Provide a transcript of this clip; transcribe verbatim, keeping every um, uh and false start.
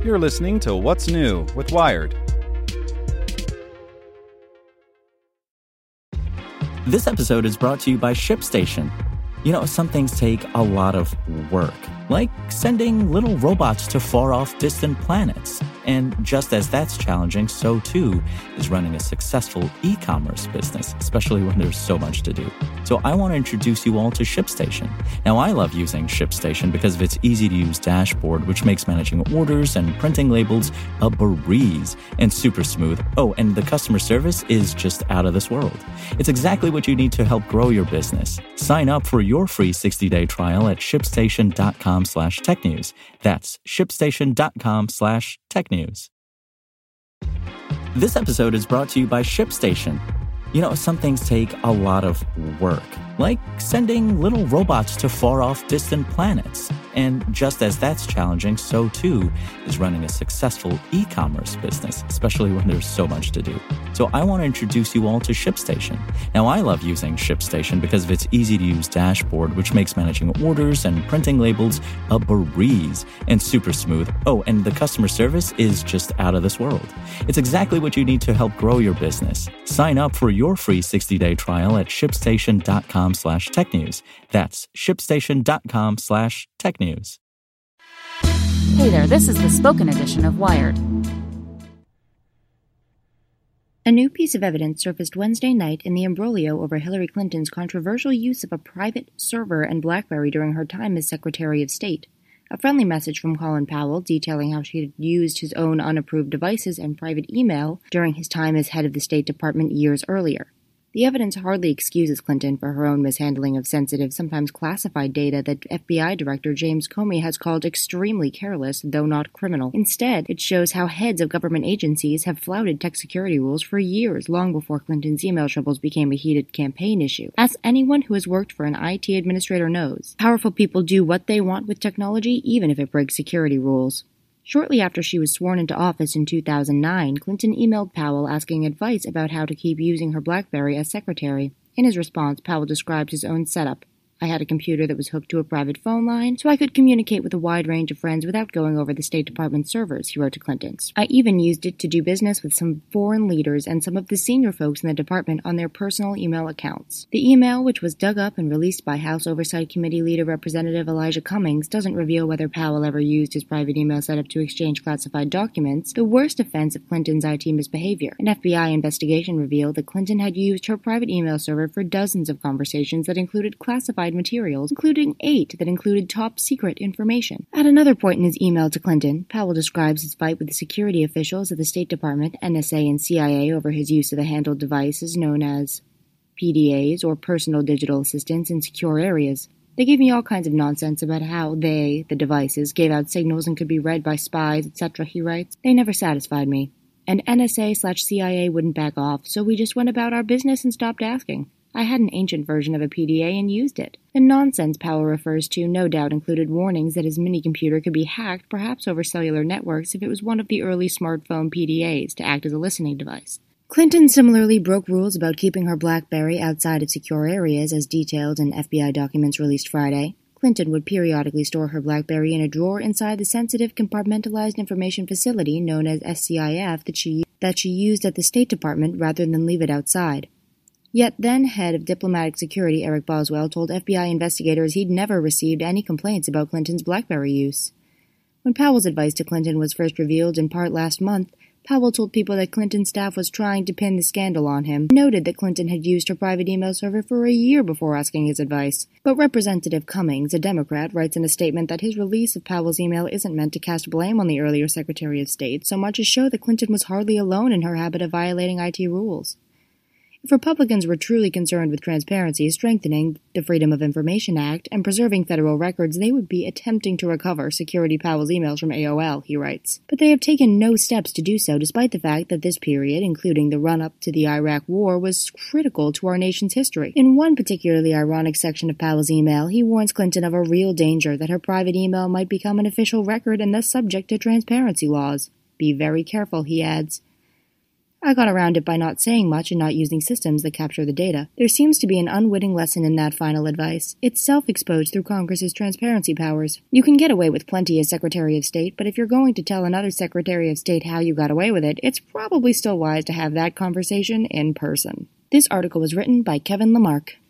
You're listening to What's New with Wired. This episode is brought to you by ShipStation. You know, some things take a lot of work, like sending little robots to far-off distant planets. And just as that's challenging, so too is running a successful e-commerce business, especially when there's so much to do. So I want to introduce you all to ShipStation. Now, I love using ShipStation because of its easy-to-use dashboard, which makes managing orders and printing labels a breeze and super smooth. Oh, and the customer service is just out of this world. It's exactly what you need to help grow your business. Sign up for your free sixty-day trial at shipstation.com slash technews. That's shipstation.com slash technews. This episode is brought to you by ShipStation. You know, some things take a lot of work, like sending little robots to far-off distant planets. And just as that's challenging, so too is running a successful e-commerce business, especially when there's so much to do. So I want to introduce you all to ShipStation. Now, I love using ShipStation because of its easy-to-use dashboard, which makes managing orders and printing labels a breeze and super smooth. Oh, and the customer service is just out of this world. It's exactly what you need to help grow your business. Sign up for your free sixty-day trial at shipstation.com slash technews. That's shipstation.com slash technews. Hey there, this is the spoken edition of Wired. A new piece of evidence surfaced Wednesday night in the imbroglio over Hillary Clinton's controversial use of a private server and BlackBerry during her time as Secretary of State. A friendly message from Colin Powell detailing how she had used his own unapproved devices and private email during his time as head of the State Department years earlier. The evidence hardly excuses Clinton for her own mishandling of sensitive, sometimes classified data that F B I Director James Comey has called extremely careless, though not criminal. Instead, it shows how heads of government agencies have flouted tech security rules for years, long before Clinton's email troubles became a heated campaign issue. As anyone who has worked for an I T administrator knows, powerful people do what they want with technology, even if it breaks security rules. Shortly after she was sworn into office in two thousand nine, Clinton emailed Powell asking advice about how to keep using her BlackBerry as secretary. In his response, Powell described his own setup. I had a computer that was hooked to a private phone line, so I could communicate with a wide range of friends without going over the State Department servers, he wrote to Clinton. I even used it to do business with some foreign leaders and some of the senior folks in the department on their personal email accounts. The email, which was dug up and released by House Oversight Committee leader Representative Elijah Cummings, doesn't reveal whether Powell ever used his private email setup to exchange classified documents, the worst offense of Clinton's I T misbehavior. An F B I investigation revealed that Clinton had used her private email server for dozens of conversations that included classified materials, including eight that included top-secret information. At another point in his email to Clinton, Powell describes his fight with the security officials at the State Department, N S A, and C I A over his use of the handheld devices known as P D As, or Personal Digital Assistants, in secure areas. They gave me all kinds of nonsense about how they, the devices, gave out signals and could be read by spies, et cetera, he writes. They never satisfied me. And N S A slash C I A wouldn't back off, so we just went about our business and stopped asking. I had an ancient version of a P D A and used it. The nonsense Powell refers to no doubt included warnings that his mini-computer could be hacked, perhaps over cellular networks, if it was one of the early smartphone P D As to act as a listening device. Clinton similarly broke rules about keeping her BlackBerry outside of secure areas, as detailed in F B I documents released Friday. Clinton would periodically store her BlackBerry in a drawer inside the sensitive compartmentalized information facility known as S C I F that she, that she used at the State Department rather than leave it outside. Yet then-head of diplomatic security Eric Boswell told F B I investigators he'd never received any complaints about Clinton's BlackBerry use. When Powell's advice to Clinton was first revealed in part last month, Powell told people that Clinton's staff was trying to pin the scandal on him, noted that Clinton had used her private email server for a year before asking his advice. But Representative Cummings, a Democrat, writes in a statement that his release of Powell's email isn't meant to cast blame on the earlier Secretary of State, so much as show that Clinton was hardly alone in her habit of violating I T rules. If Republicans were truly concerned with transparency, strengthening the Freedom of Information Act, and preserving federal records, they would be attempting to recover Security Powell's emails from A O L, he writes. But they have taken no steps to do so, despite the fact that this period, including the run-up to the Iraq War, was critical to our nation's history. In one particularly ironic section of Powell's email, he warns Clinton of a real danger that her private email might become an official record and thus subject to transparency laws. Be very careful, he adds. I got around it by not saying much and not using systems that capture the data. There seems to be an unwitting lesson in that final advice. It's self-exposed through Congress's transparency powers. You can get away with plenty as Secretary of State, but if you're going to tell another Secretary of State how you got away with it, it's probably still wise to have that conversation in person. This article was written by Kevin Lamarck.